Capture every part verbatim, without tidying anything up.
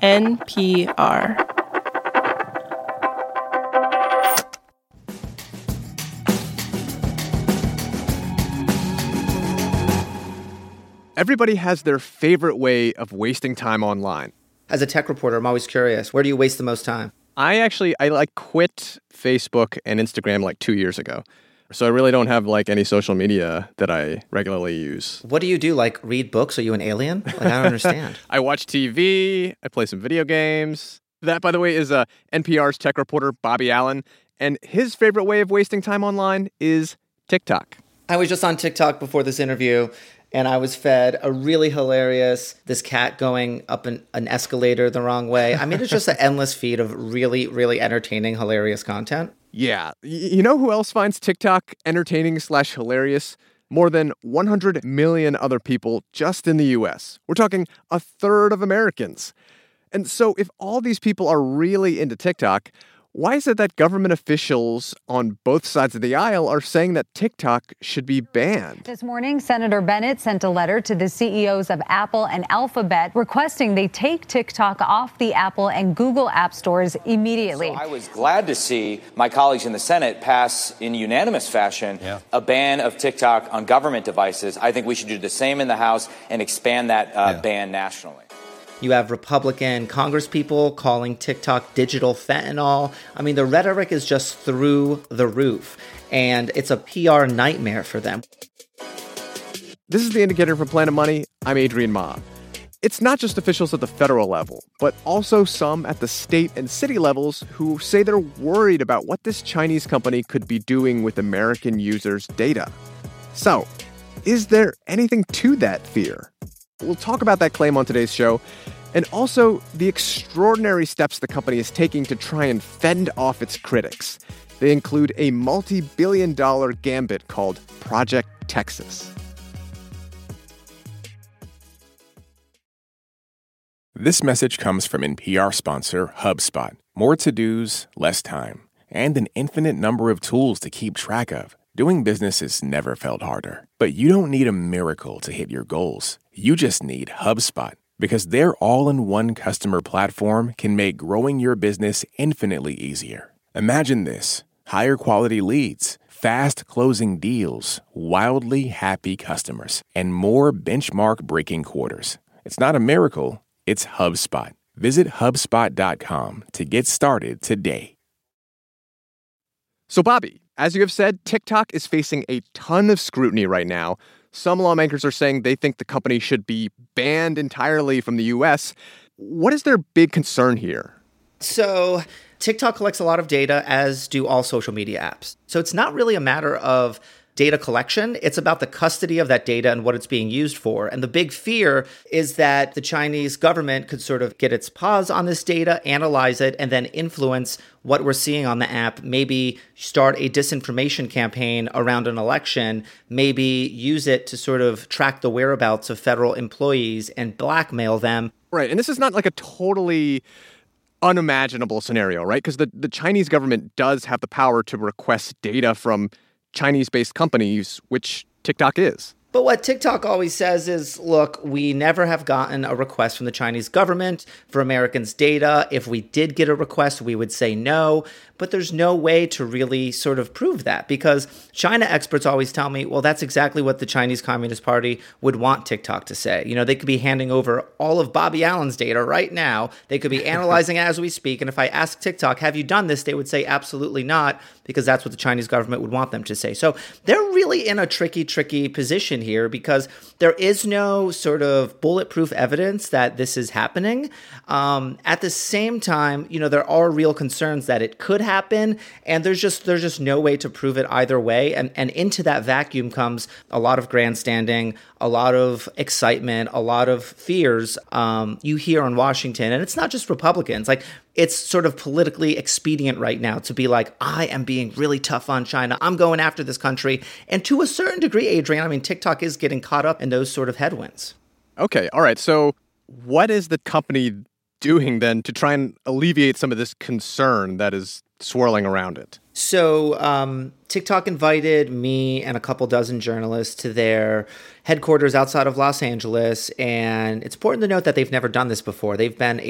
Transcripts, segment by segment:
N P R. Everybody has their favorite way of wasting time online. As a tech reporter, I'm always curious, where do you waste the most time? I actually, I like quit Facebook and Instagram like two years ago. So I really don't have like any social media that I regularly use. What do you do? Like read books? Are you an alien? Like, I don't understand. I watch T V. I play some video games. That, by the way, is uh, N P R's tech reporter, Bobby Allen. And his favorite way of wasting time online is TikTok. I was just on TikTok before this interview, and I was fed a really hilarious, this cat going up an, an escalator the wrong way. I mean, it's just an endless feed of really, really entertaining, hilarious content. Yeah. Y- you know who else finds TikTok entertaining slash hilarious? More than one hundred million other people just in the U S. We're talking a third of Americans. And so if all these people are really into TikTok, why is it that government officials on both sides of the aisle are saying that TikTok should be banned? This morning, Senator Bennett sent a letter to the C E Os of Apple and Alphabet requesting they take TikTok off the Apple and Google app stores immediately. So I was glad to see my colleagues in the Senate pass in unanimous fashion yeah. a ban of TikTok on government devices. I think we should do the same in the House and expand that uh, yeah. ban nationally. You have Republican congresspeople calling TikTok digital fentanyl. I mean, the rhetoric is just through the roof, and it's a P R nightmare for them. This is The Indicator from Planet Money. I'm Adrian Ma. It's not just officials at the federal level, but also some at the state and city levels who say they're worried about what this Chinese company could be doing with American users' data. So, is there anything to that fear? We'll talk about that claim on today's show, and also the extraordinary steps the company is taking to try and fend off its critics. They include a multi-billion dollar gambit called Project Texas. This message comes from N P R sponsor HubSpot. More to-dos, less time, and an infinite number of tools to keep track of. Doing business has never felt harder. But you don't need a miracle to hit your goals. You just need HubSpot, because their all-in-one customer platform can make growing your business infinitely easier. Imagine this: higher quality leads, fast closing deals, wildly happy customers, and more benchmark-breaking quarters. It's not a miracle, it's HubSpot. Visit HubSpot dot com to get started today. So, Bobby, as you have said, TikTok is facing a ton of scrutiny right now. Some lawmakers are saying they think the company should be banned entirely from the U S. What is their big concern here? So TikTok collects a lot of data, as do all social media apps. So it's not really a matter of data collection. It's about the custody of that data and what it's being used for. And the big fear is that the Chinese government could sort of get its paws on this data, analyze it, and then influence what we're seeing on the app, maybe start a disinformation campaign around an election, maybe use it to sort of track the whereabouts of federal employees and blackmail them. Right. And this is not like a totally unimaginable scenario, right? Because the, the Chinese government does have the power to request data from Chinese-based companies, which TikTok is. But what TikTok always says is, look, we never have gotten a request from the Chinese government for Americans' data. If we did get a request, we would say no. But there's no way to really sort of prove that, because China experts always tell me, well, that's exactly what the Chinese Communist Party would want TikTok to say. You know, they could be handing over all of Bobby Allen's data right now. They could be analyzing it as we speak. And if I ask TikTok, have you done this? They would say absolutely not, because that's what the Chinese government would want them to say. So they're really in a tricky, tricky position here, because there is no sort of bulletproof evidence that this is happening. Um, at the same time, you know, there are real concerns that it could happen, and there's just there's just no way to prove it either way. And and into that vacuum comes a lot of grandstanding, a lot of excitement, a lot of fears um, you hear in Washington. And it's not just Republicans. Like, it's sort of politically expedient right now to be like, I am being really tough on China. I'm going after this country. And to a certain degree, Adrian, I mean, TikTok is getting caught up in those sort of headwinds. Okay. All right. So what is the company doing then to try and alleviate some of this concern that is swirling around it? So um, TikTok invited me and a couple dozen journalists to their headquarters outside of Los Angeles. And it's important to note that they've never done this before. They've been a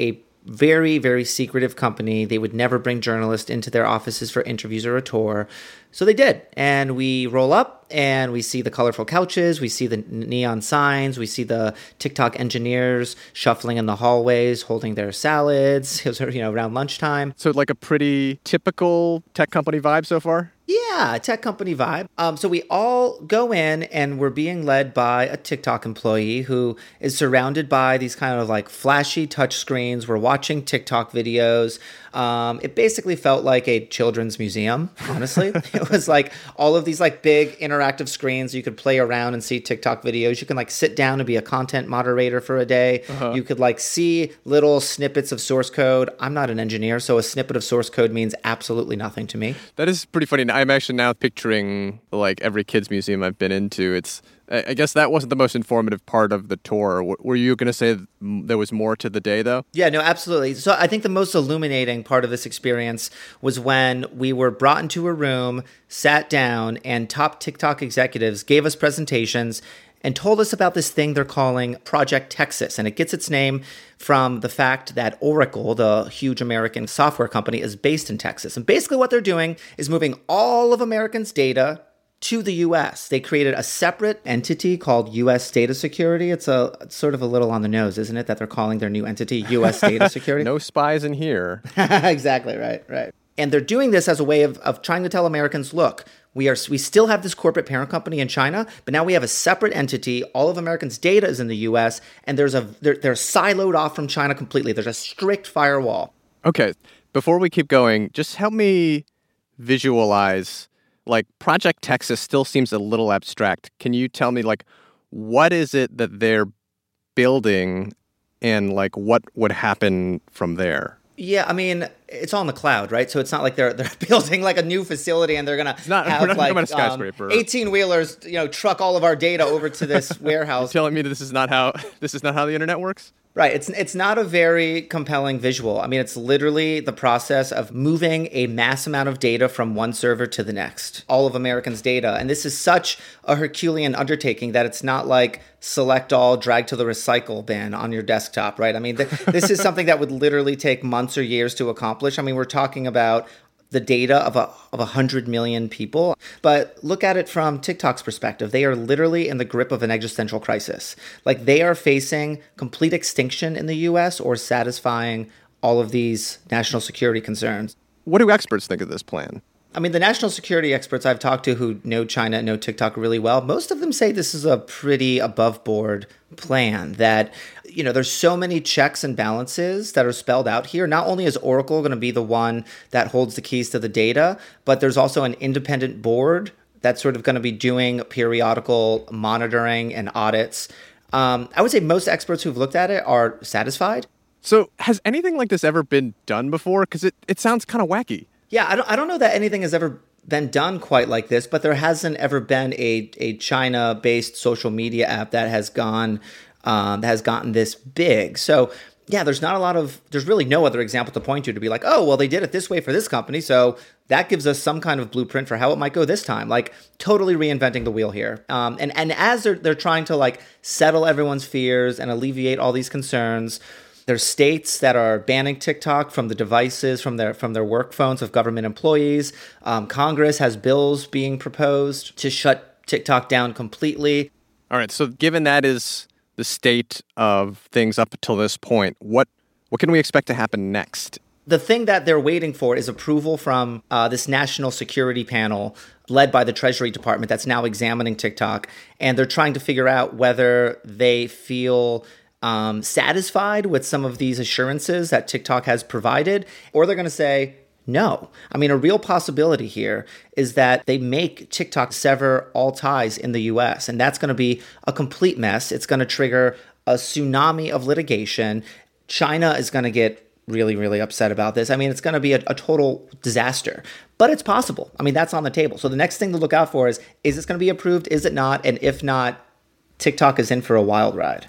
very, very secretive company. They would never bring journalists into their offices for interviews or a tour. So they did. And we roll up and we see the colorful couches. We see the neon signs. We see the TikTok engineers shuffling in the hallways, holding their salads. It was, you know, around lunchtime. So like a pretty typical tech company vibe so far? Yeah, tech company vibe. Um, so we all go in and we're being led by a TikTok employee who is surrounded by these kind of like flashy touch screens. We're watching TikTok videos. Um, it basically felt like a children's museum, honestly. It was like all of these like big interactive screens. You could play around and see TikTok videos. You can like sit down and be a content moderator for a day. Uh-huh. You could like see little snippets of source code. I'm not an engineer, so a snippet of source code means absolutely nothing to me. That is pretty funny. I'm actually now picturing like every kids museum I've been into. It's, I guess that wasn't the most informative part of the tour. Were you going to say there was more to the day, though? Yeah, no, absolutely. So I think the most illuminating part of this experience was when we were brought into a room, sat down, and top TikTok executives gave us presentations and told us about this thing they're calling Project Texas. And it gets its name from the fact that Oracle, the huge American software company, is based in Texas. And basically what they're doing is moving all of Americans' data to the U S. They created a separate entity called U S Data Security. It's a it's sort of a little on the nose, isn't it, that they're calling their new entity U S Data Security? No spies in here. Exactly, right, right. And they're doing this as a way of, of trying to tell Americans, look, we are we still have this corporate parent company in China, but now we have a separate entity. All of Americans' data is in the U S, and there's a they're, they're siloed off from China completely. There's a strict firewall. Okay, before we keep going, just help me visualize. Like, Project Texas still seems a little abstract. Can you tell me, like, what is it that they're building and, like, what would happen from there? Yeah, I mean, it's all in the cloud, right? So it's not like they're they're building, like, a new facility and they're going to have, not like, a skyscraper. Um, eighteen-wheelers, you know, truck all of our data over to this warehouse. You're telling me that this is not how this is not how the internet works? Right. It's it's not a very compelling visual. I mean, it's literally the process of moving a mass amount of data from one server to the next, all of Americans' data. And this is such a Herculean undertaking that it's not like select all, drag to the recycle bin on your desktop, right? I mean, th- this is something that would literally take months or years to accomplish. I mean, we're talking about the data of a of a hundred million people. But look at it from TikTok's perspective. They are literally in the grip of an existential crisis. Like, they are facing complete extinction in the U S or satisfying all of these national security concerns. What do experts think of this plan? I mean, the national security experts I've talked to who know China and know TikTok really well, most of them say this is a pretty above board plan, that, you know, there's so many checks and balances that are spelled out here. Not only is Oracle going to be the one that holds the keys to the data, but there's also an independent board that's sort of going to be doing periodical monitoring and audits. Um, I would say most experts who've looked at it are satisfied. So has anything like this ever been done before? Because it, it sounds kind of wacky. Yeah, I don't I don't know that anything has ever been done quite like this, but there hasn't ever been a, a China-based social media app that has gone um, that has gotten this big. So yeah, there's not a lot of there's really no other example to point to to be like, oh, well, they did it this way for this company, so that gives us some kind of blueprint for how it might go this time. Like, totally reinventing the wheel here. Um, and and as they're they're trying to like settle everyone's fears and alleviate all these concerns, there's states that are banning TikTok from the devices, from their from their work phones of government employees. Um, Congress has bills being proposed to shut TikTok down completely. All right, so given that is the state of things up until this point, what what can we expect to happen next? The thing that they're waiting for is approval from uh, this national security panel led by the Treasury Department that's now examining TikTok. And they're trying to figure out whether they feel Um, satisfied with some of these assurances that TikTok has provided, or they're going to say no. I mean, a real possibility here is that they make TikTok sever all ties in the U S, and that's going to be a complete mess. It's going to trigger a tsunami of litigation. China is going to get really, really upset about this. I mean, it's going to be a, a total disaster, but it's possible. I mean, that's on the table. So the next thing to look out for is, is this going to be approved? Is it not? And if not, TikTok is in for a wild ride.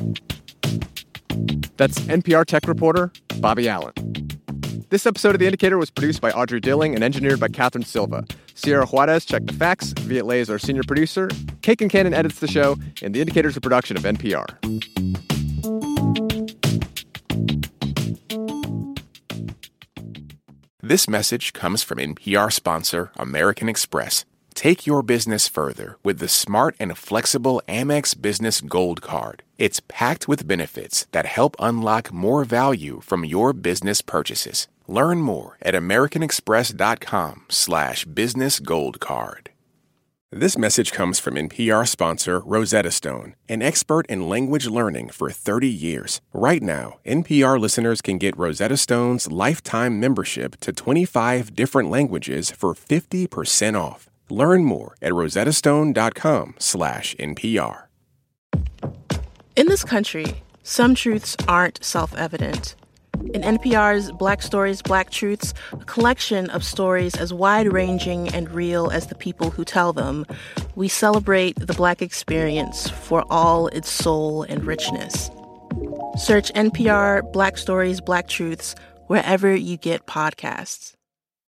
That's N P R tech reporter Bobby Allen. This episode of The Indicator was produced by Audrey Dilling and engineered by Catherine Silva. Sierra Juarez checked the facts. Viet Le is our senior producer. Kate Kincannon edits the show. And The Indicator is a production of N P R. This message comes from N P R sponsor American Express. Take your business further with the smart and flexible Amex Business Gold Card. It's packed with benefits that help unlock more value from your business purchases. Learn more at americanexpress.com slash business gold card. This message comes from N P R sponsor Rosetta Stone, an expert in language learning for thirty years. Right now, N P R listeners can get Rosetta Stone's lifetime membership to twenty-five different languages for fifty percent off. Learn more at rosettastone.com slash NPR. In this country, some truths aren't self-evident. In N P R's Black Stories, Black Truths, a collection of stories as wide-ranging and real as the people who tell them, we celebrate the Black experience for all its soul and richness. Search N P R Black Stories, Black Truths wherever you get podcasts.